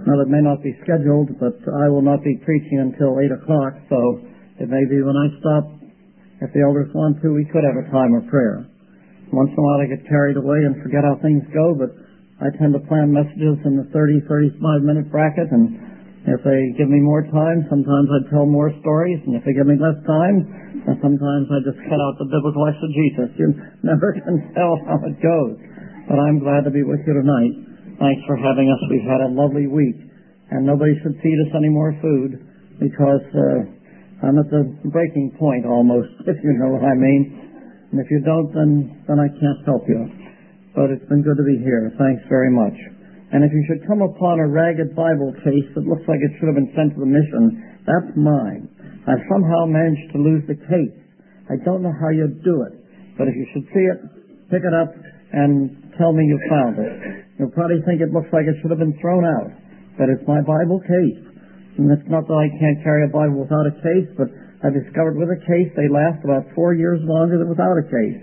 Now, it may not be scheduled, but I will not be preaching until 8 o'clock, so it may be when I stop, if the elders want to, we could have a time of prayer. Once in a while I get carried away and forget how things go, but I tend to plan messages in the 35-minute bracket, and if they give me more time, sometimes I tell more stories, and if they give me less time, sometimes I just cut out the biblical exegesis. You never can tell how it goes. But I'm glad to be with you tonight. Thanks for having us. We've had a lovely week, and nobody should feed us any more food because I'm at the breaking point almost, if you know what I mean. And if you don't, then I can't help you. But it's been good to be here. Thanks very much. And if you should come upon a ragged Bible case that looks like it should have been sent to the mission, that's mine. I've somehow managed to lose the case. I don't know how you'd do it. But if you should see it, pick it up and tell me you found it. You'll probably think it looks like it should have been thrown out. But it's my Bible case. And it's not that I can't carry a Bible without a case, but I discovered with a case they last about 4 years longer than without a case.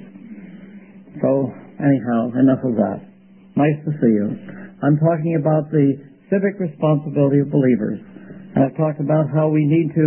So, anyhow, enough of that. Nice to see you. I'm talking about the civic responsibility of believers. And I've talked about how we need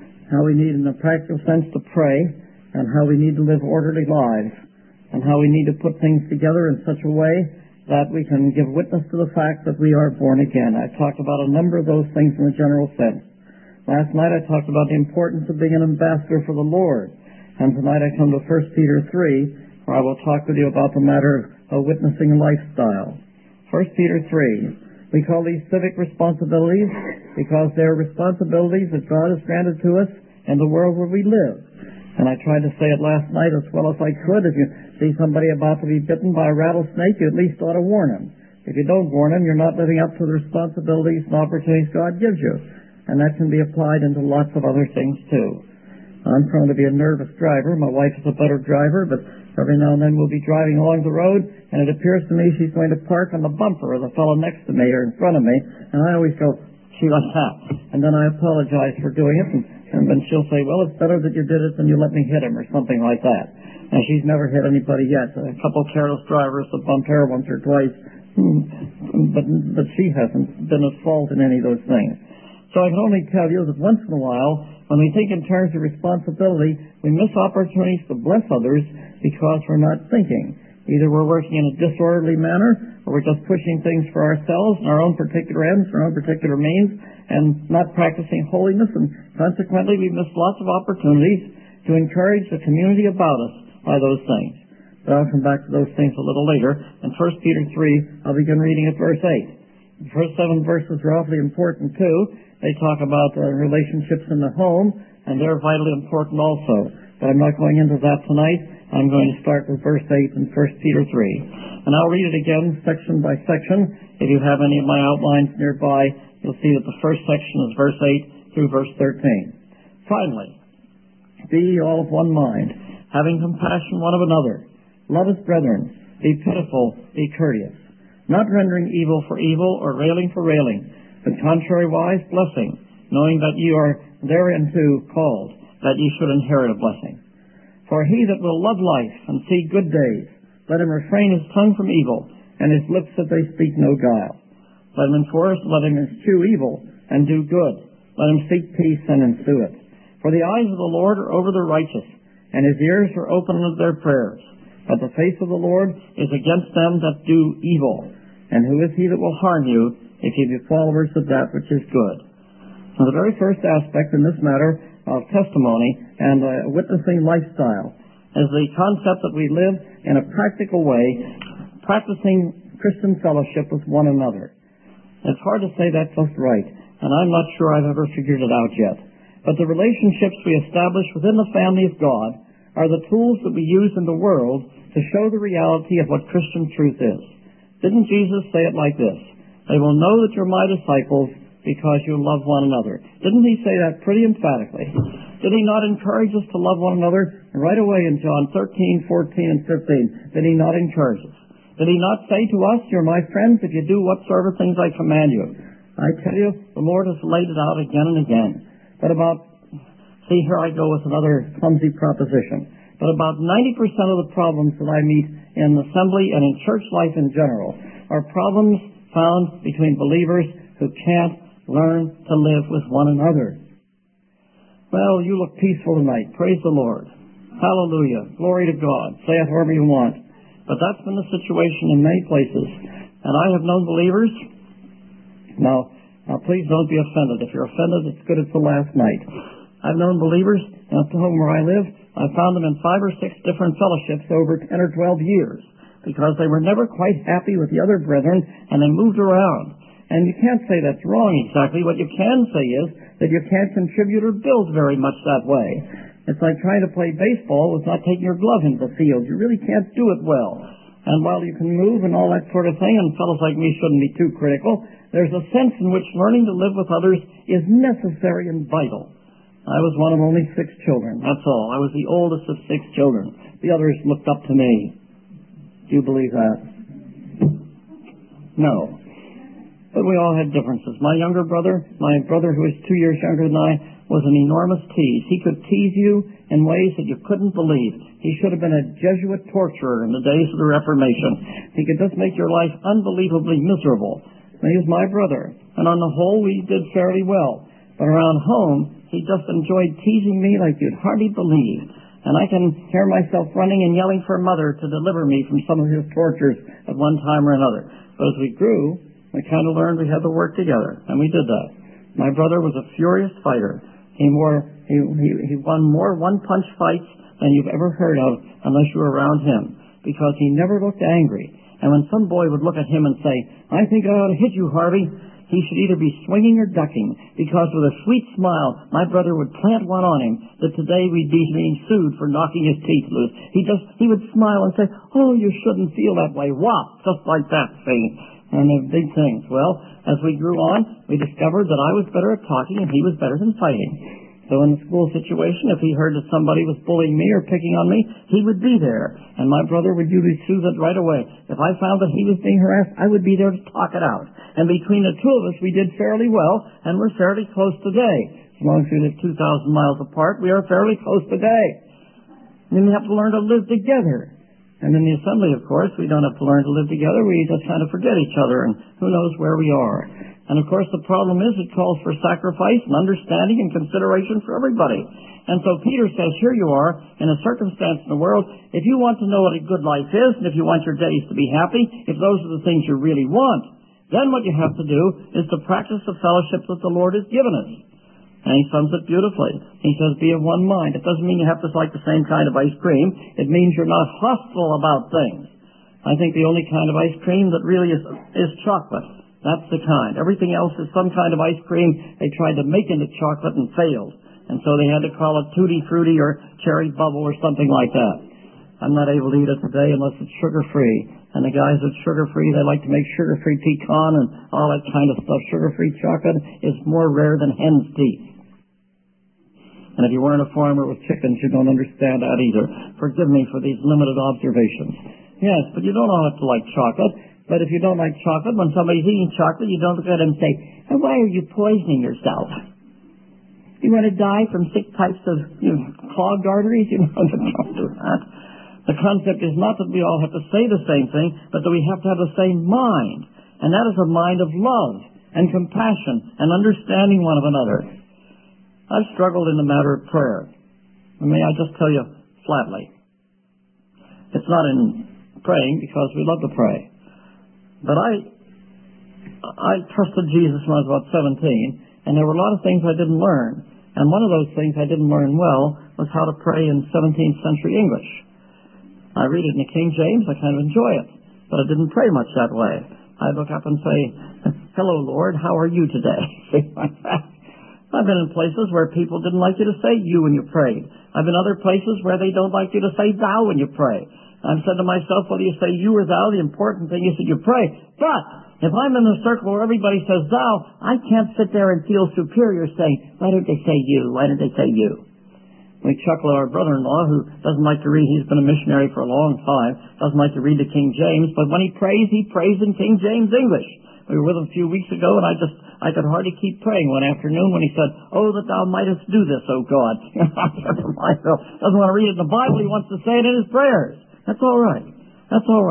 in a practical sense to pray, and how we need to live orderly lives, and how we need to put things together in such a way that we can give witness to the fact that we are born again. I've talked about a number of those things in a general sense. Last night I talked about the importance of being an ambassador for the Lord. And tonight I come to 1 Peter 3, where I will talk with you about the matter of a witnessing lifestyle. 1 Peter 3. We call these civic responsibilities because they are responsibilities that God has granted to us in the world where we live. And I tried to say it last night as well as I could. If you see somebody about to be bitten by a rattlesnake, you at least ought to warn him. If you don't warn him, you're not living up to the responsibilities and opportunities God gives you. And that can be applied into lots of other things, too. I'm prone to be a nervous driver. My wife is a better driver, but every now and then we'll be driving along the road, and it appears to me she's going to park on the bumper of the fellow next to me or in front of me, and I always go, she like that. And then I apologize for doing it, and then she'll say, well, it's better that you did it than you let me hit him, or something like that. And she's never hit anybody yet. A couple of careless drivers that bumped her once or twice, but she hasn't been at fault in any of those things. So I can only tell you that once in a while, when we think in terms of responsibility, we miss opportunities to bless others because we're not thinking. Either we're working in a disorderly manner, or we're just pushing things for ourselves and our own particular ends, our own particular means, and not practicing holiness, and consequently we miss lots of opportunities to encourage the community about us by those things. But I'll come back to those things a little later. In 1 Peter 3, I'll begin reading at verse 8. The first 7 verses are awfully important too. They talk about relationships in the home, and they're vitally important also. But I'm not going into that tonight. I'm going to start with verse 8 in 1 Peter 3. And I'll read it again section by section. If you have any of my outlines nearby, you'll see that the first section is verse 8 through verse 13. Finally, be ye all of one mind, having compassion one of another. Love as brethren. Be pitiful, be courteous. Not rendering evil for evil or railing for railing, but contrariwise blessing, knowing that ye are thereunto called, that ye should inherit a blessing. For he that will love life and see good days, let him refrain his tongue from evil, and his lips that they speak no guile. Let him enforce, let him eschew evil, and do good. Let him seek peace and ensue it. For the eyes of the Lord are over the righteous, and his ears are open unto their prayers. But the face of the Lord is against them that do evil. And who is he that will harm you, if ye be followers of that which is good? So the very first aspect in this matter of testimony and witnessing lifestyle is the concept that we live in a practical way, practicing Christian fellowship with one another. It's hard to say that just right, and I'm not sure I've ever figured it out yet. But the relationships we establish within the family of God are the tools that we use in the world to show the reality of what Christian truth is. Didn't Jesus say it like this? They will know that you're my disciples because you love one another. Didn't he say that pretty emphatically? Did he not encourage us to love one another? Right away in John 13, 14, and 15, did he not encourage us? Did he not say to us, you're my friends if you do whatsoever things I command you? I tell you, the Lord has laid it out again and again. But here I go with another clumsy proposition. But about 90% of the problems that I meet in assembly and in church life in general are problems found between believers who can't learn to live with one another. Well, you look peaceful tonight. Praise the Lord. Hallelujah. Glory to God. Say it however you want. But that's been the situation in many places. And I have known believers. Now, please don't be offended. If you're offended, it's good it's the last night. I've known believers at home where I live. I found them in 5 or 6 different fellowships over 10 or 12 years because they were never quite happy with the other brethren and they moved around. And you can't say that's wrong exactly. What you can say is that you can't contribute or build very much that way. It's like trying to play baseball with not taking your glove into the field. You really can't do it well. And while you can move and all that sort of thing, and fellows like me shouldn't be too critical, there's a sense in which learning to live with others is necessary and vital. I was one of only 6 children, that's all. I was the oldest of 6 children. The others looked up to me. Do you believe that? No. But we all had differences. My brother who was 2 years younger than I, was an enormous tease. He could tease you in ways that you couldn't believe. He should have been a Jesuit torturer in the days of the Reformation. He could just make your life unbelievably miserable. And he was my brother. And on the whole, we did fairly well. But around home, he just enjoyed teasing me like you'd hardly believe. And I can hear myself running and yelling for Mother to deliver me from some of his tortures at one time or another. But as we grew, we kind of learned we had to work together, and we did that. My brother was a furious fighter. He won more one-punch fights than you've ever heard of unless you were around him, because he never looked angry. And when some boy would look at him and say, "I think I ought to hit you, Harvey," he should either be swinging or ducking, because with a sweet smile, my brother would plant one on him that today we'd be being sued for knocking his teeth loose. He would smile and say, "Oh, you shouldn't feel that way." Whop, just like that, see? And they're big things. Well, as we grew on, we discovered that I was better at talking and he was better than fighting. So in the school situation, if he heard that somebody was bullying me or picking on me, he would be there. And my brother would usually soothe it right away. If I found that he was being harassed, I would be there to talk it out. And between the two of us, we did fairly well, and we're fairly close today. As long as we live 2,000 miles apart, we are fairly close today. And then we have to learn to live together. And in the assembly, of course, we don't have to learn to live together. We just kind of forget each other, and who knows where we are. And, of course, the problem is it calls for sacrifice and understanding and consideration for everybody. And so Peter says, here you are in a circumstance in the world. If you want to know what a good life is, and if you want your days to be happy, if those are the things you really want, then what you have to do is to practice the fellowship that the Lord has given us. And he sums it beautifully. He says, be of one mind. It doesn't mean you have to like the same kind of ice cream. It means you're not hostile about things. I think the only kind of ice cream that really is chocolate. That's the kind. Everything else is some kind of ice cream they tried to make into chocolate and failed. And so they had to call it Tutti Frutti or Cherry Bubble or something like that. I'm not able to eat it today unless it's sugar-free. And the guys that's sugar-free, they like to make sugar-free pecan and all that kind of stuff. Sugar-free chocolate is more rare than hen's teeth. And if you weren't a farmer with chickens, you don't understand that either. Forgive me for these limited observations. Yes, but you don't have to like chocolate. But if you don't like chocolate, when somebody's eating chocolate, you don't look at them and say, why are you poisoning yourself? You want to die from 6 types of clogged arteries? You know, don't do that. The concept is not that we all have to say the same thing, but that we have to have the same mind. And that is a mind of love and compassion and understanding one of another. I've struggled in the matter of prayer. May I just tell you flatly. It's not in praying because we love to pray. But I trusted Jesus when I was about 17, and there were a lot of things I didn't learn. And one of those things I didn't learn well was how to pray in 17th century English. I read it in the King James, I kind of enjoy it, but I didn't pray much that way. I'd look up and say, hello, Lord, how are you today? Like that. I've been in places where people didn't like you to say you when you prayed. I've been other places where they don't like you to say thou when you pray. I've said to myself, whether you say you or thou, the important thing is that you pray. But if I'm in a circle where everybody says thou, I can't sit there and feel superior saying, why don't they say you? Why don't they say you? We chuckle at our brother-in-law who doesn't like to read. He's been a missionary for a long time, doesn't like to read the King James, but when he prays in King James English. We were with him a few weeks ago, and I could hardly keep praying one afternoon when he said, oh, that thou mightest do this, O God. I said to myself, doesn't want to read it in the Bible, he wants to say it in his prayers. That's all right. That's all right.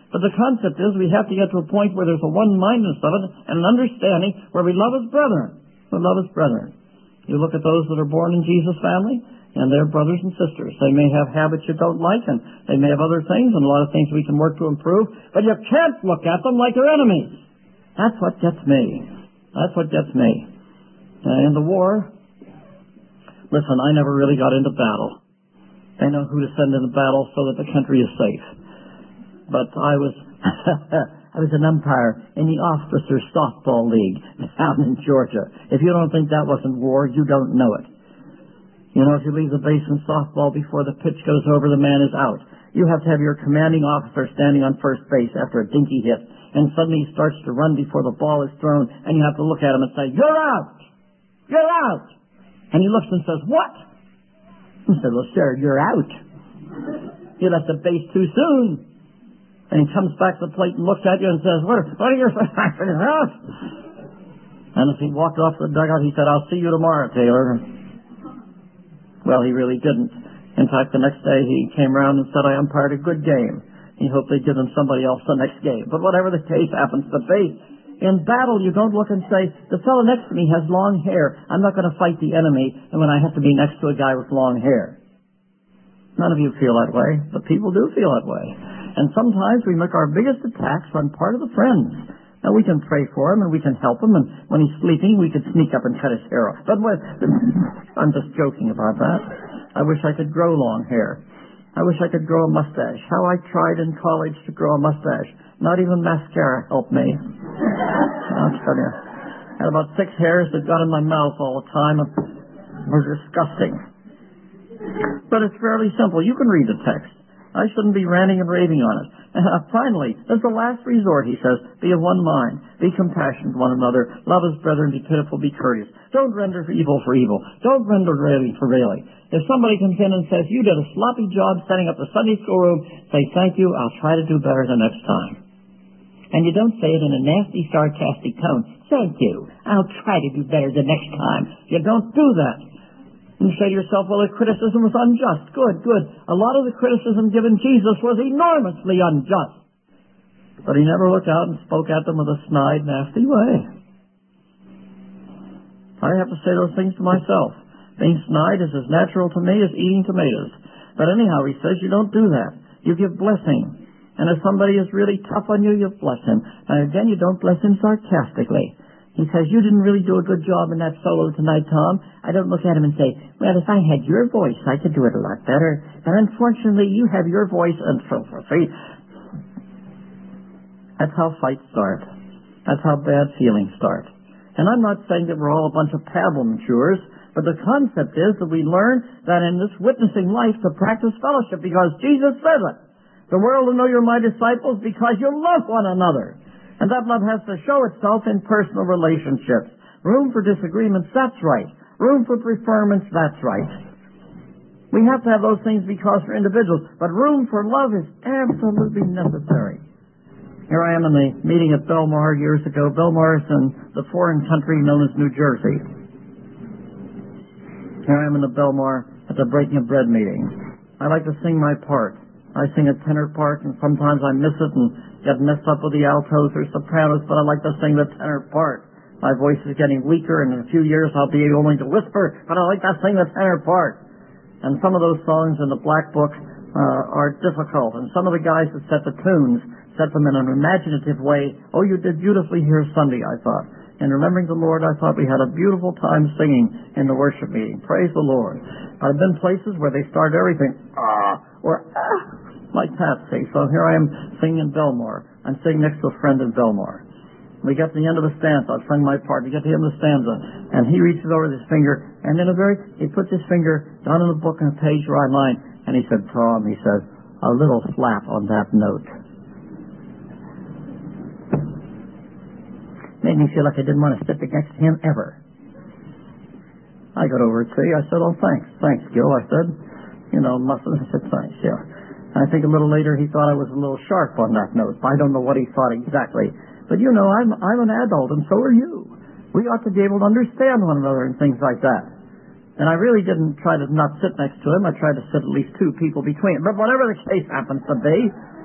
But the concept is we have to get to a point where there's a one-mindedness of it and an understanding where we love as brethren. We love as brethren. You look at those that are born in Jesus' family, and they're brothers and sisters. They may have habits you don't like, and they may have other things, and a lot of things we can work to improve, but you can't look at them like they're enemies. That's what gets me. That's what gets me. In the war, listen, I never really got into battle. They know who to send into battle so that the country is safe. But I was I was an umpire in the Officers Softball League down in Georgia. If you don't think that wasn't war, you don't know it. You know, if you leave the base in softball before the pitch goes over, the man is out. You have to have your commanding officer standing on first base after a dinky hit, and suddenly he starts to run before the ball is thrown, and you have to look at him and say, "You're out! You're out!" And he looks and says, "What?" He said, "Well, sir, you're out. You left the base too soon." And he comes back to the plate and looks at you and says, what are your out? And as he walked off the dugout, he said, "I'll see you tomorrow, Taylor." Well, he really didn't. In fact, the next day he came around and said, "I umpired a good game." He hoped they'd give him somebody else the next game. But whatever the case happens to be, in battle you don't look and say, "The fellow next to me has long hair. I'm not going to fight the enemy," and when I have to be next to a guy with long hair. None of you feel that way, but people do feel that way. And sometimes we make our biggest attacks on part of the friends. Now, we can pray for him and we can help him, and when he's sleeping, we could sneak up and cut his hair off. But I'm just joking about that. I wish I could grow long hair. I wish I could grow a mustache. How I tried in college to grow a mustache. Not even mascara helped me. I'll tell you. I had about 6 hairs that got in my mouth all the time. It was disgusting. But it's fairly simple. You can read the text. I shouldn't be ranting and raving on it. Finally, as the last resort, he says, be of one mind, be compassionate to one another, love as brethren, be pitiful, be courteous. Don't render evil for evil. Don't render railing for railing. If somebody comes in and says, "You did a sloppy job setting up the Sunday school room," say, "Thank you, I'll try to do better the next time." And you don't say it in a nasty, sarcastic tone. "Thank you, I'll try to do better the next time." You don't do that. You say to yourself, "Well, the criticism was unjust." Good, good. A lot of the criticism given Jesus was enormously unjust. But he never looked out and spoke at them with a snide, nasty way. I have to say those things to myself. Being snide is as natural to me as eating tomatoes. But anyhow, he says you don't do that. You give blessing. And if somebody is really tough on you, you bless him. And again, you don't bless him sarcastically. He says, "You didn't really do a good job in that solo tonight, Tom." I don't look at him and say, "Well, if I had your voice, I could do it a lot better. But unfortunately, you have your voice," and so forth. See? That's how fights start. That's how bad feelings start. And I'm not saying that we're all a bunch of paddle-matures, but the concept is that we learn that in this witnessing life to practice fellowship, because Jesus says it. The world will know you're my disciples because you love one another. And that love has to show itself in personal relationships. Room for disagreements, that's right. Room for preferments, that's right. We have to have those things because we're individuals, but room for love is absolutely necessary. Here I am in the meeting at Belmar years ago. Belmar is in the foreign country known as New Jersey. Here I am in the Belmar at the Breaking of Bread meeting. I like to sing my part. I sing a tenor part, and sometimes I miss it and get messed up with the altos or sopranos, but I like to sing the tenor part. My voice is getting weaker, and in a few years I'll be able to whisper, but I like to sing the tenor part. And some of those songs in the Black Book are difficult, and some of the guys that set the tunes set them in an imaginative way. Oh, you did beautifully here Sunday, I thought. And remembering the Lord, I thought we had a beautiful time singing in the worship meeting. Praise the Lord. I've been places where they start everything, like that, see. So here I am singing in Belmar. I'm sitting next to a friend in Belmar. We get to the end of the stanza. I've sung my part. We get to the end of the stanza, and he reaches over with his finger, and he puts his finger down in the book on a page where I line, and he said, "Tom," he says, "a little flap on that note." Made me feel like I didn't want to sit next to him ever. I got over it, see. I said, "Oh, thanks, Gil." I said, I said, "Thanks, yeah." I think a little later he thought I was a little sharp on that note. I don't know what he thought exactly. But I'm an adult, and so are you. We ought to be able to understand one another and things like that. And I really didn't try to not sit next to him. I tried to sit at least 2 people between. But whatever the case happens to be,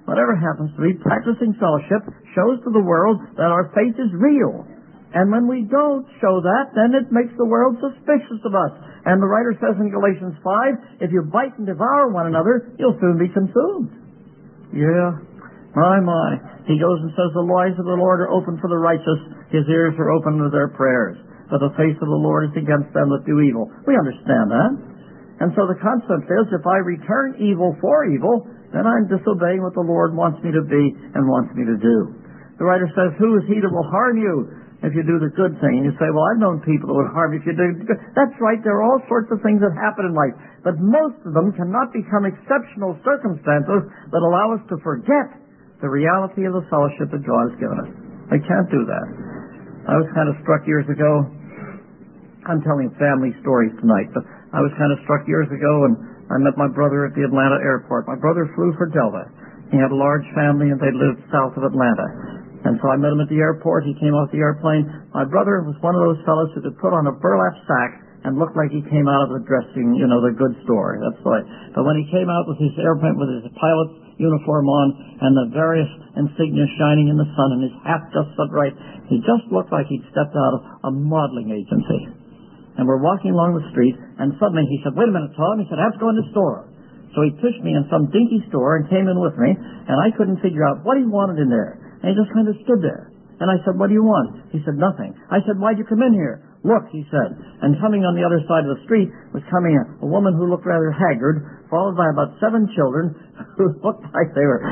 whatever happens to be, practicing fellowship shows to the world that our faith is real. And when we don't show that, then it makes the world suspicious of us. And the writer says in Galatians 5, if you bite and devour one another, you'll soon be consumed. Yeah, my. He goes and says, the eyes of the Lord are open for the righteous. His ears are open to their prayers. But the face of the Lord is against them that do evil. We understand that. And so the concept is, if I return evil for evil, then I'm disobeying what the Lord wants me to be and wants me to do. The writer says, who is he that will harm you if you do the good thing? And you say, well, I've known people that would harm you if you do the good. That's right, there are all sorts of things that happen in life. But most of them cannot become exceptional circumstances that allow us to forget the reality of the fellowship that God has given us. They can't do that. I was kind of struck years ago. I'm telling family stories tonight, but I was kind of struck years ago, and I met my brother at the Atlanta airport. My brother flew for Delta. He had a large family, and they lived south of Atlanta. And so I met him at the airport. He came off the airplane. My brother was one of those fellows who could put on a burlap sack and look like he came out of the dressing, the goods store. That's right. But when he came out with his airplane, with his pilot's uniform on and the various insignia shining in the sun and his hat just set right, he just looked like he'd stepped out of a modeling agency. And we're walking along the street, and suddenly he said, wait a minute, Tom. He said, I have to go in the store. So he pushed me in some dinky store and came in with me, and I couldn't figure out what he wanted in there. And he just kind of stood there. And I said, what do you want? He said, nothing. I said, why'd you come in here? Look, he said. And coming on the other side of the street was coming a woman who looked rather haggard, followed by about 7 children who looked like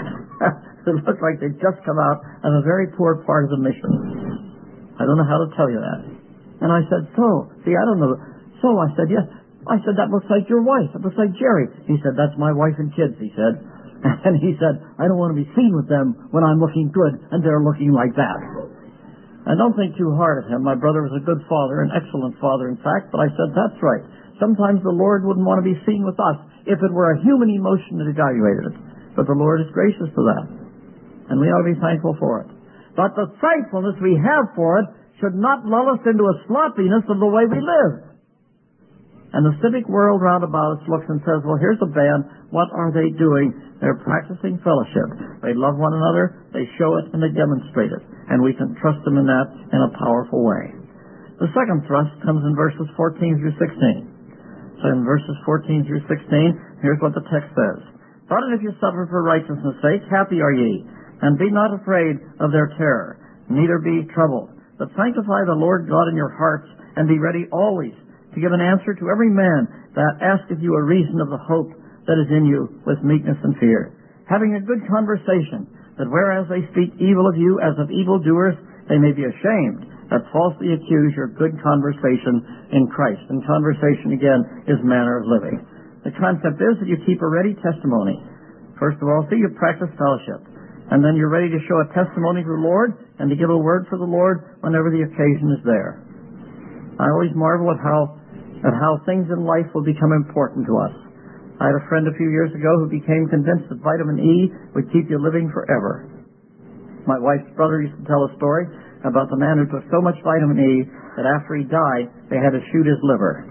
they'd just come out of a very poor part of the mission. I don't know how to tell you that. And I said, I don't know. So I said, yes. I said, that looks like your wife. It looks like Jerry. He said, that's my wife and kids, he said. And he said, I don't want to be seen with them when I'm looking good and they're looking like that. And don't think too hard of him. My brother was a good father, an excellent father, in fact. But I said, that's right. Sometimes the Lord wouldn't want to be seen with us if it were a human emotion that evaluated it. But the Lord is gracious to that. And we ought to be thankful for it. But the thankfulness we have for it should not lull us into a sloppiness of the way we live. And the civic world round about us looks and says, well, here's a band. What are they doing? They're practicing fellowship. They love one another. They show it and they demonstrate it. And we can trust them in that in a powerful way. The second thrust comes in verses 14 through 16. So in verses 14 through 16, here's what the text says. But if you suffer for righteousness' sake, happy are ye, and be not afraid of their terror, neither be troubled. But sanctify the Lord God in your hearts, and be ready always to give an answer to every man that asketh you a reason of the hope that is in you with meekness and fear, having a good conversation, that whereas they speak evil of you as of evildoers, they may be ashamed that falsely accuse your good conversation in Christ. And conversation, again, is manner of living. The concept is that you keep a ready testimony. First of all, you practice fellowship. And then you're ready to show a testimony to the Lord and to give a word for the Lord whenever the occasion is there. I always marvel at how things in life will become important to us. I had a friend a few years ago who became convinced that vitamin E would keep you living forever. My wife's brother used to tell a story about the man who took so much vitamin E that after he died, they had to shoot his liver.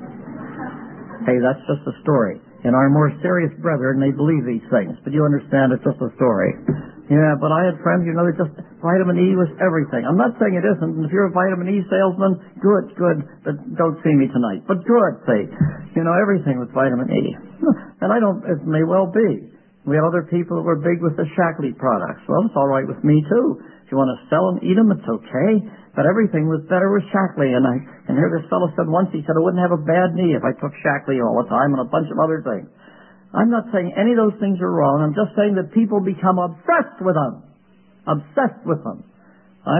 Hey, that's just a story. And our more serious brethren, they believe these things. But you understand, it's just a story. Yeah, but I had friends, that just vitamin E was everything. I'm not saying it isn't. And if you're a vitamin E salesman, good. But don't see me tonight. But good, say. Everything with vitamin E. And it may well be. We had other people that were big with the Shaklee products. Well, it's all right with me, too. If you want to sell and eat them, it's okay. But everything was better with Shaklee. And here this fellow said once, he said, I wouldn't have a bad knee if I took Shaklee all the time and a bunch of other things. I'm not saying any of those things are wrong. I'm just saying that people become obsessed with them. Obsessed with them. I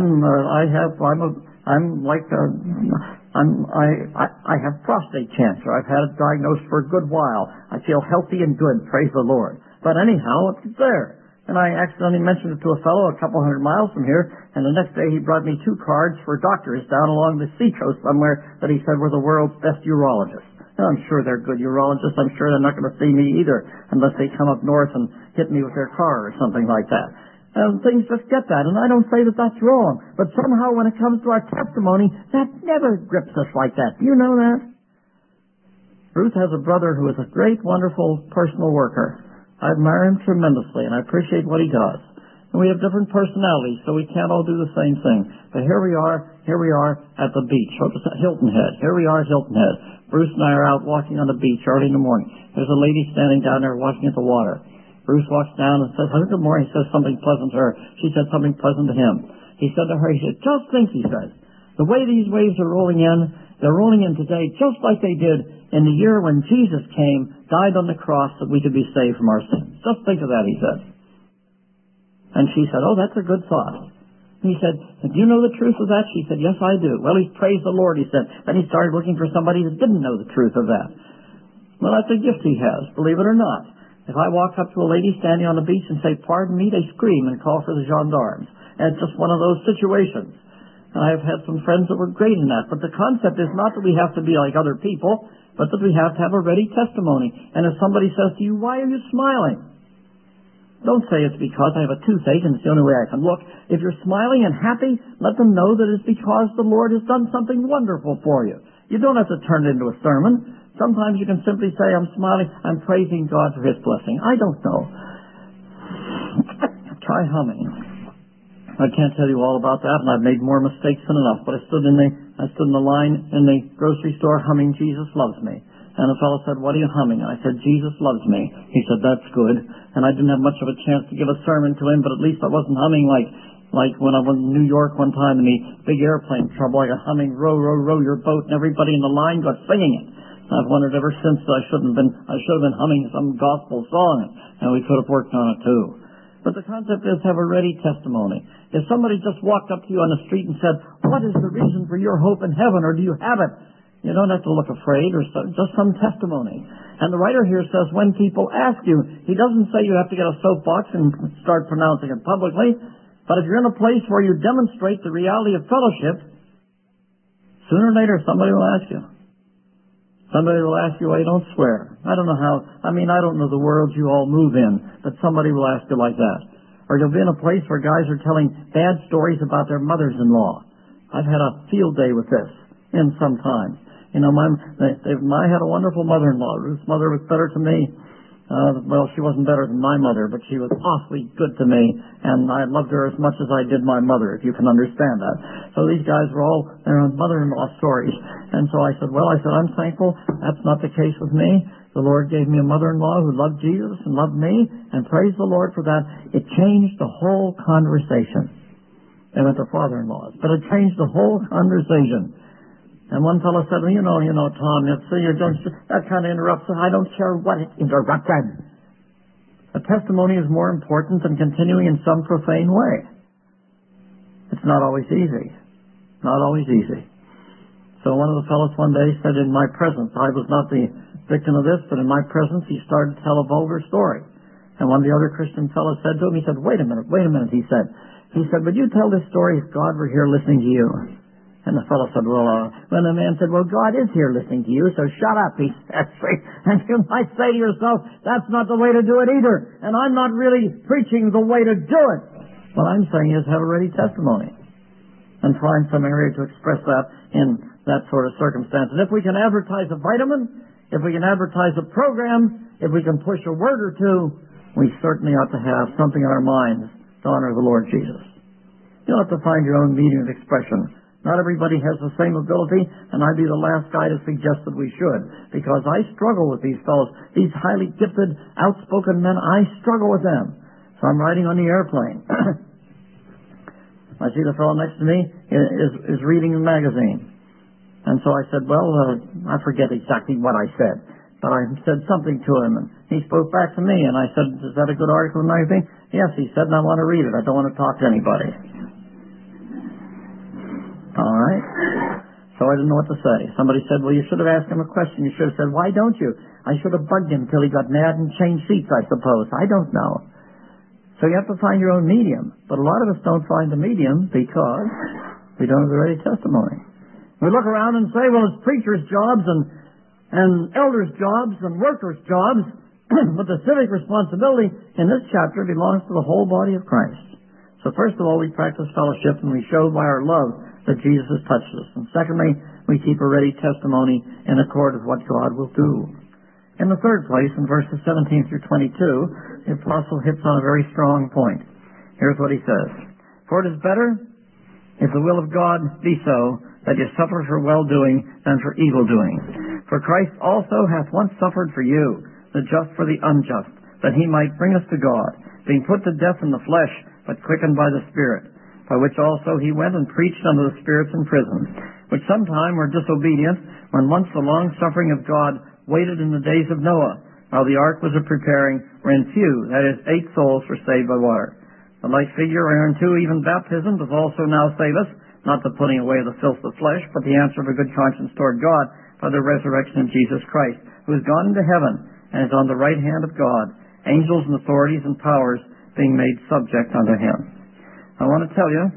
have prostate cancer. I've had it diagnosed for a good while. I feel healthy and good, praise the Lord. But anyhow, it's there. And I accidentally mentioned it to a fellow a couple 100 miles from here, and the next day he brought me 2 cards for doctors down along the seacoast somewhere that he said were the world's best urologists. And I'm sure they're good urologists. I'm sure they're not going to see me either unless they come up north and hit me with their car or something like that. And things just get that, and I don't say that that's wrong. But somehow when it comes to our testimony, that never grips us like that. Do you know that? Ruth has a brother who is a great, wonderful personal worker. I admire him tremendously, and I appreciate what he does. And we have different personalities, so we can't all do the same thing. But here we are at the beach, Hilton Head. Here we are at Hilton Head. Bruce and I are out walking on the beach early in the morning. There's a lady standing down there watching at the water. Bruce walks down and says, "Good morning." He says something pleasant to her. She said something pleasant to him. He said to her, he said, "Just think," he says, "the way these waves are rolling in, they're rolling in today just like they did in the year when Jesus came, died on the cross that we could be saved from our sins. Just think of that," he said. And she said, "Oh, that's a good thought." He said, "Do you know the truth of that?" She said, "Yes, I do." "Well, he's praised the Lord," he said. Then he started looking for somebody that didn't know the truth of that. Well, that's a gift he has, believe it or not. If I walk up to a lady standing on the beach and say, "Pardon me," they scream and call for the gendarmes. And it's just one of those situations. And I've had some friends that were great in that. But the concept is not that we have to be like other people, but that we have to have a ready testimony. And if somebody says to you, "Why are you smiling?" Don't say it's because I have a toothache and it's the only way I can look. If you're smiling and happy, let them know that it's because the Lord has done something wonderful for you. You don't have to turn it into a sermon. Sometimes you can simply say, "I'm smiling, I'm praising God for His blessing." I don't know. Try humming. I can't tell you all about that, and I've made more mistakes than enough, but I stood in the line in the grocery store humming "Jesus Loves Me." And the fellow said, "What are you humming?" And I said, "Jesus Loves Me." He said, "That's good." And I didn't have much of a chance to give a sermon to him, but at least I wasn't humming like when I was in New York one time in the big airplane trouble. I got humming "Row, row, row your boat," and everybody in the line got singing it. I've wondered ever since that I should have been humming some gospel song, and we could have worked on it too. But the concept is have a ready testimony. If somebody just walked up to you on the street and said, "What is the reason for your hope in heaven, or do you have it?" You don't have to look afraid, or just some testimony. And the writer here says when people ask you, he doesn't say you have to get a soapbox and start pronouncing it publicly, but if you're in a place where you demonstrate the reality of fellowship, sooner or later somebody will ask you. Somebody will ask you why you don't swear. I don't know the world you all move in, but somebody will ask you like that. Or you'll be in a place where guys are telling bad stories about their mothers-in-law. I've had a field day with this in some time. You know, I had a wonderful mother-in-law. Ruth's mother was better to me. Well, she wasn't better than my mother, but she was awfully good to me, and I loved her as much as I did my mother, if you can understand that. So these guys were all their mother-in-law stories. And so I said, I'm thankful that's not the case with me. The Lord gave me a mother-in-law who loved Jesus and loved me, and praise the Lord for that. It changed the whole conversation. They went to father-in-laws, but it changed the whole conversation. And one fellow said, "You know, Tom, that kind of interrupts. I don't care what it interrupted." A testimony is more important than continuing in some profane way. It's not always easy. Not always easy. So one of the fellows one day said, in my presence, I was not the victim of this, but in my presence he started to tell a vulgar story. And one of the other Christian fellows said to him, he said, wait a minute, he said, "Would you tell this story if God were here listening to you?" And the fellow said, when the man said, "Well, God is here listening to you, so shut up," he said. And you might say to yourself, that's not the way to do it either. And I'm not really preaching the way to do it. What I'm saying is have a ready testimony and find some area to express that in that sort of circumstance. And if we can advertise a vitamin, if we can advertise a program, if we can push a word or two, we certainly ought to have something in our minds to honor the Lord Jesus. You'll have to find your own medium of expression. Not everybody has the same ability, and I'd be the last guy to suggest that we should, because I struggle with these fellows, these highly gifted, outspoken men. I struggle with them. So I'm riding on the airplane. I see the fellow next to me is reading a magazine. And so I said, I forget exactly what I said, but I said something to him, and he spoke back to me, and I said, "Is that a good article in the magazine?" "Yes," he said, "and I want to read it. I don't want to talk to anybody." All right. So I didn't know what to say. Somebody said, "Well, you should have asked him a question. You should have said, 'Why don't you?' I should have bugged him till he got mad and changed seats, I suppose. I don't know." So you have to find your own medium. But a lot of us don't find the medium because we don't have the ready testimony. We look around and say, well, it's preachers' jobs and elders' jobs and workers' jobs, but the civic responsibility in this chapter belongs to the whole body of Christ. So first of all, we practice fellowship, and we show by our love that Jesus has touched us. And secondly, we keep a ready testimony in accord with what God will do. In the third place, in verses 17 through 22, the apostle hits on a very strong point. Here's what he says. For it is better, if the will of God be so, that you suffer for well-doing than for evil-doing. For Christ also hath once suffered for you, the just for the unjust, that he might bring us to God, being put to death in the flesh, but quickened by the Spirit, by which also he went and preached unto the spirits in prison, which sometime were disobedient, when once the long-suffering of God waited in the days of Noah, while the ark was a-preparing, wherein few, that is, 8 souls, were saved by water. The like figure whereunto even baptism doth also now save us, not the putting away of the filth of flesh, but the answer of a good conscience toward God, by the resurrection of Jesus Christ, who is gone into heaven, and is on the right hand of God, angels and authorities and powers being made subject unto him. I want to tell you,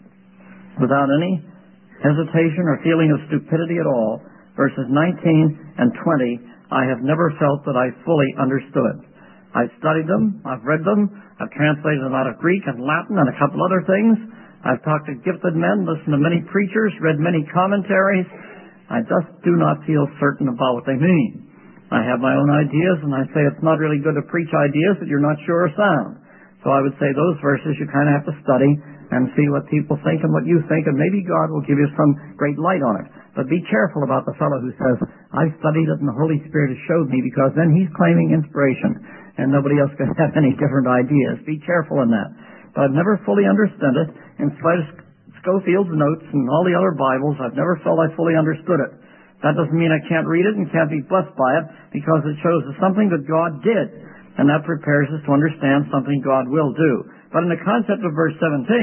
without any hesitation or feeling of stupidity at all, verses 19 and 20, I have never felt that I fully understood. I've studied them, I've read them, I've translated them out of Greek and Latin and a couple other things. I've talked to gifted men, listened to many preachers, read many commentaries. I just do not feel certain about what they mean. I have my own ideas, and I say it's not really good to preach ideas that you're not sure are sound. So I would say those verses you kind of have to study and see what people think and what you think, and maybe God will give you some great light on it. But be careful about the fellow who says, I studied it and the Holy Spirit has showed me, because then he's claiming inspiration, and nobody else can have any different ideas. Be careful in that. But I've never fully understood it. In spite of Scofield's notes and all the other Bibles, I've never felt I fully understood it. That doesn't mean I can't read it and can't be blessed by it, because it shows us something that God did, and that prepares us to understand something God will do. But in the concept of verse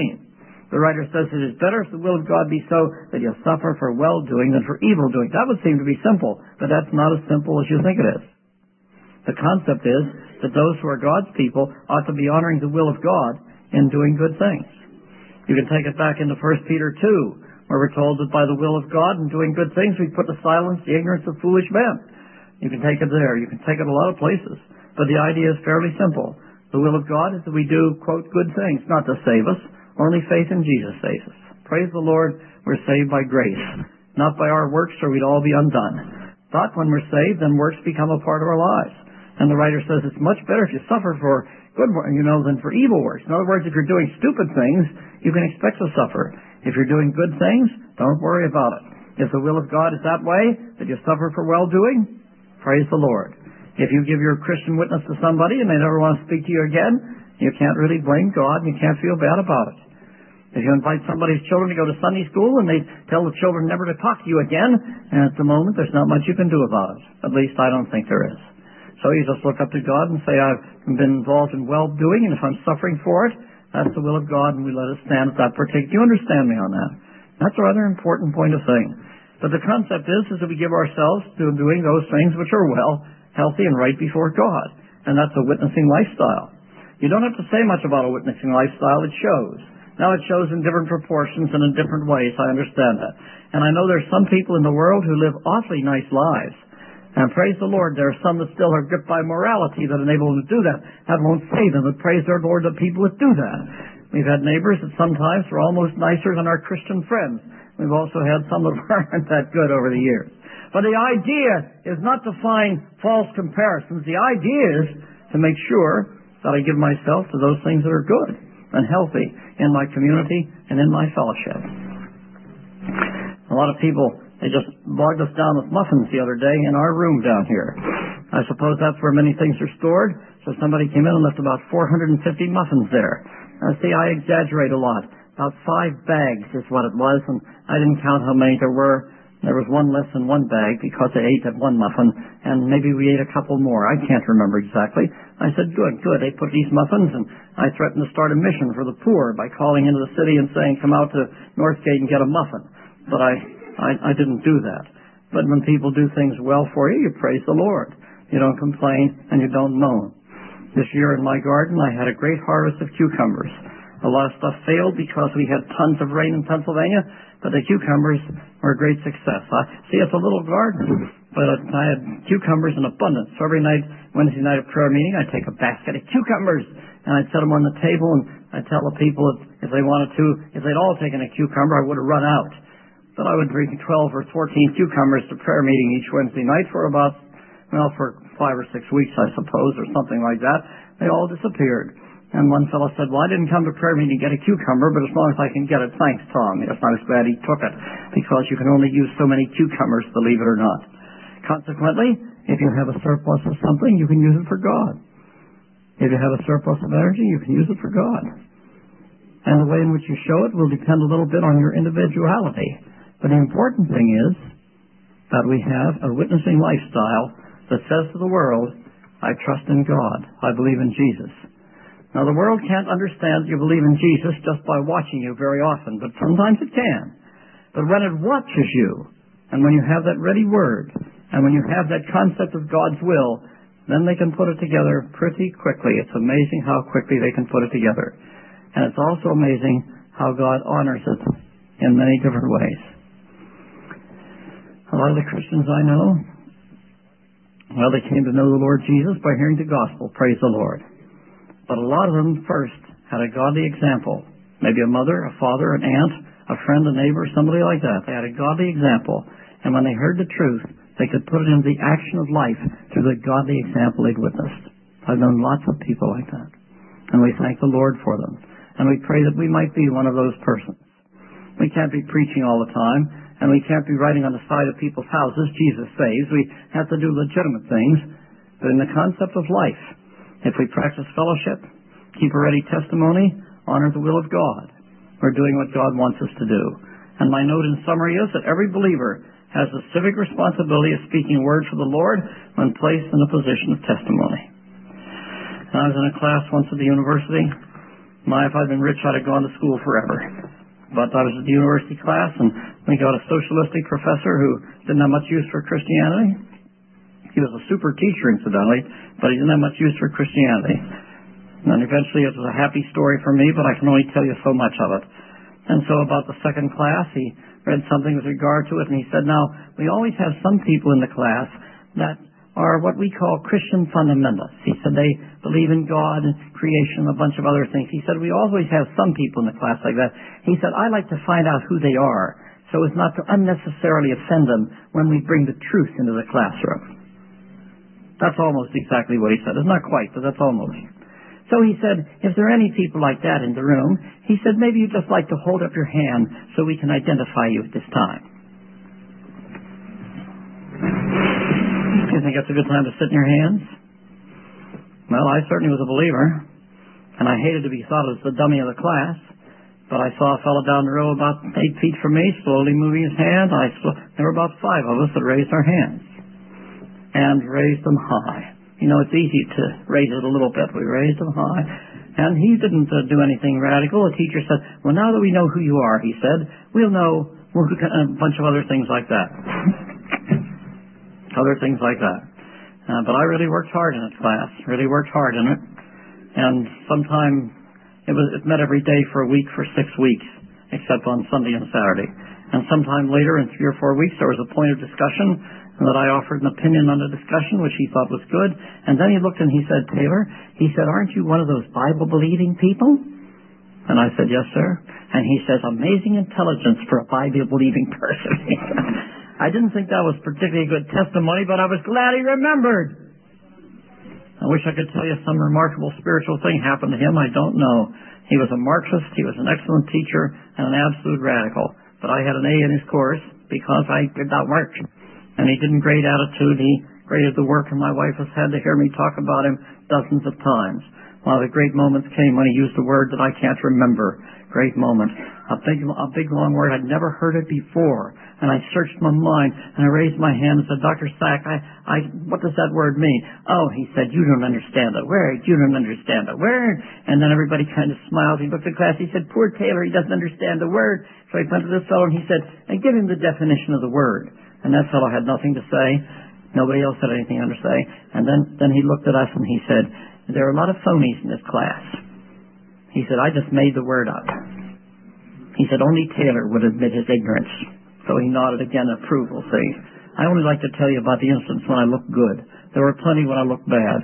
17, the writer says it is better if the will of God be so that you suffer for well-doing than for evil-doing. That would seem to be simple, but that's not as simple as you think it is. The concept is that those who are God's people ought to be honoring the will of God in doing good things. You can take it back into 1 Peter 2, where we're told that by the will of God in doing good things we put to silence the ignorance of foolish men. You can take it there. You can take it a lot of places. But the idea is fairly simple. The will of God is that we do, quote, good things, not to save us. Only faith in Jesus saves us. Praise the Lord, we're saved by grace, not by our works, or we'd all be undone. But when we're saved, then works become a part of our lives. And the writer says it's much better if you suffer for good work, than for evil works. In other words, if you're doing stupid things, you can expect to suffer. If you're doing good things, don't worry about it. If the will of God is that way, that you suffer for well-doing, praise the Lord. If you give your Christian witness to somebody and they never want to speak to you again, you can't really blame God and you can't feel bad about it. If you invite somebody's children to go to Sunday school and they tell the children never to talk to you again, and at the moment there's not much you can do about it. At least I don't think there is. So you just look up to God and say, I've been involved in well-doing, and if I'm suffering for it, that's the will of God, and we let it stand at that particular. You understand me on that? That's a rather important point of thing. But the concept is that we give ourselves to doing those things which are well, healthy, and right before God. And that's a witnessing lifestyle. You don't have to say much about a witnessing lifestyle. It shows. Now, it shows in different proportions and in different ways. I understand that. And I know there's some people in the world who live awfully nice lives. And praise the Lord, there are some that still are gripped by morality that enable them to do that. That won't save them, but praise their Lord, the people that do that. We've had neighbors that sometimes are almost nicer than our Christian friends. We've also had some that aren't that good over the years. But the idea is not to find false comparisons. The idea is to make sure that I give myself to those things that are good and healthy in my community and in my fellowship. A lot of people, they just bogged us down with muffins the other day in our room down here. I suppose that's where many things are stored. So somebody came in and left about 450 muffins there. Now, see, I exaggerate a lot. About 5 bags is what it was, and I didn't count how many there were. There was one less than 1 bag because they ate that one muffin, and maybe we ate a couple more. I can't remember exactly. I said, good. They put these muffins, and I threatened to start a mission for the poor by calling into the city and saying, come out to Northgate and get a muffin. But I didn't do that. But when people do things well for you, you praise the Lord. You don't complain, and you don't moan. This year in my garden, I had a great harvest of cucumbers. A lot of stuff failed because we had tons of rain in Pennsylvania, but the cucumbers were a great success. See, it's a little garden, but I had cucumbers in abundance. So every night, Wednesday night at prayer meeting, I'd take a basket of cucumbers, and I'd set them on the table, and I'd tell the people if they wanted to, if they'd all taken a cucumber, I would have run out. But I would bring 12 or 14 cucumbers to prayer meeting each Wednesday night for about for 5 or 6 weeks, I suppose, or something like that. They all disappeared. And one fellow said, well, I didn't come to prayer meeting to get a cucumber, but as long as I can get it, thanks, Tom. It's not as bad he took it, because you can only use so many cucumbers, believe it or not. Consequently, if you have a surplus of something, you can use it for God. If you have a surplus of energy, you can use it for God. And the way in which you show it will depend a little bit on your individuality. But the important thing is that we have a witnessing lifestyle that says to the world, I trust in God. I believe in Jesus. Now, the world can't understand you believe in Jesus just by watching you very often, but sometimes it can. But when it watches you, and when you have that ready word, and when you have that concept of God's will, then they can put it together pretty quickly. It's amazing how quickly they can put it together. And it's also amazing how God honors it in many different ways. A lot of the Christians I know, well, they came to know the Lord Jesus by hearing the gospel. Praise the Lord. But a lot of them first had a godly example. Maybe a mother, a father, an aunt, a friend, a neighbor, somebody like that. They had a godly example. And when they heard the truth, they could put it into the action of life through the godly example they'd witnessed. I've known lots of people like that. And we thank the Lord for them. And we pray that we might be one of those persons. We can't be preaching all the time, and we can't be writing on the side of people's houses, Jesus saves. We have to do legitimate things. But in the concept of life, if we practice fellowship, keep a ready testimony, honor the will of God, we're doing what God wants us to do. And my note in summary is that every believer has the civic responsibility of speaking a word for the Lord when placed in a position of testimony. And I was in a class once at the university. If I'd been rich, I'd have gone to school forever. But I was at the university class, and we got a socialistic professor who didn't have much use for Christianity. He was a super teacher, incidentally, but he didn't have much use for Christianity. And eventually it was a happy story for me, but I can only tell you so much of it. And so about the second class, he read something with regard to it, and he said, now, we always have some people in the class that are what we call Christian fundamentalists. He said they believe in God and creation and a bunch of other things. He said we always have some people in the class like that. He said, I like to find out who they are so as not to unnecessarily offend them when we bring the truth into the classroom. That's almost exactly what he said. It's not quite, but that's almost. So he said, if there are any people like that in the room, he said, maybe you'd just like to hold up your hand so we can identify you at this time. You think that's a good time to sit in your hands? Well, I certainly was a believer, and I hated to be thought as the dummy of the class, but I saw a fellow down the row about 8 feet from me, slowly moving his hand. There were about 5 of us that raised our hands, and raised them high. You know, it's easy to raise it a little bit. We raised them high. And he didn't do anything radical. The teacher said, well, now that we know who you are, he said, we'll know a bunch of other things like that. Other things like that. But I really worked hard in it, class. Really worked hard in it. And sometime, it met every day for a week for 6 weeks, except on Sunday and Saturday. And sometime later, in 3 or 4 weeks, there was a point of discussion that I offered an opinion on the discussion, which he thought was good. And then he looked and he said, Taylor, he said, aren't you one of those Bible-believing people? And I said, yes, sir. And he says, amazing intelligence for a Bible-believing person. I didn't think that was particularly good testimony, but I was glad he remembered. I wish I could tell you some remarkable spiritual thing happened to him. I don't know. He was a Marxist. He was an excellent teacher and an absolute radical. But I had an A in his course because I did that work. And he didn't grade attitude. He graded the work, and my wife has had to hear me talk about him dozens of times. One of the great moments came when he used a word that I can't remember. Great moment. A big long word. I'd never heard it before. And I searched my mind, and I raised my hand and said, Dr. Sack, what does that word mean? Oh, he said, you don't understand the word. You don't understand the word. And then everybody kind of smiled. He looked at class. He said, poor Taylor, he doesn't understand the word. So I went to this fellow, and he said, and give him the definition of the word. And that fellow had nothing to say. Nobody else had anything to say. And then he looked at us and he said, there are a lot of phonies in this class. He said, I just made the word up. He said, only Taylor would admit his ignorance. So he nodded again in approval, see. I only like to tell you about the instance when I look good. There were plenty when I looked bad.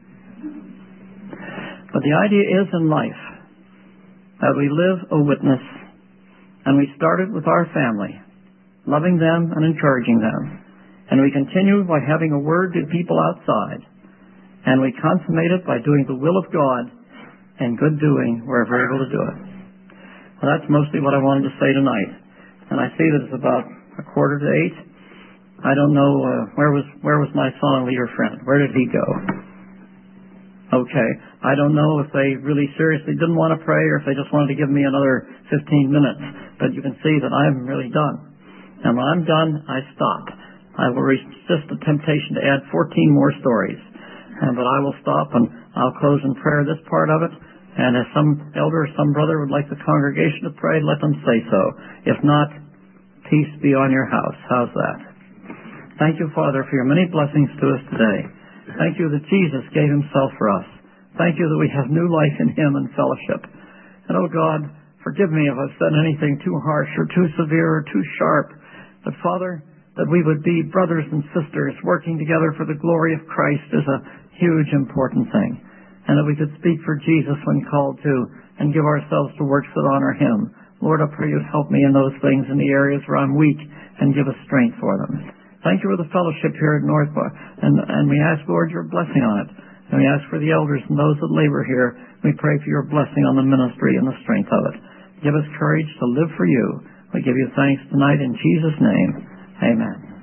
But the idea is in life that we live a witness, and we started with our family, loving them and encouraging them. And we continue by having a word to people outside. And we consummate it by doing the will of God and good doing wherever we're able to do it. Well, that's mostly what I wanted to say tonight. And I see that it's about 7:45. I don't know, where was my song leader friend? Where did he go? Okay. I don't know if they really seriously didn't want to pray or if they just wanted to give me another 15 minutes. But you can see that I'm really done. And when I'm done, I stop. I will resist the temptation to add 14 more stories. But I will stop and I'll close in prayer this part of it. And if some elder or some brother would like the congregation to pray, let them say so. If not, peace be on your house. How's that? Thank you, Father, for your many blessings to us today. Thank you that Jesus gave himself for us. Thank you that we have new life in him and fellowship. And, oh God, forgive me if I've said anything too harsh or too severe or too sharp. But, Father, that we would be brothers and sisters working together for the glory of Christ is a huge, important thing. And that we could speak for Jesus when called to and give ourselves to works that honor him. Lord, I pray you'd help me in those things in the areas where I'm weak and give us strength for them. Thank you for the fellowship here at Northbrook. And we ask, Lord, your blessing on it. And we ask for the elders and those that labor here. We pray for your blessing on the ministry and the strength of it. Give us courage to live for you. We give you thanks tonight in Jesus' name. Amen.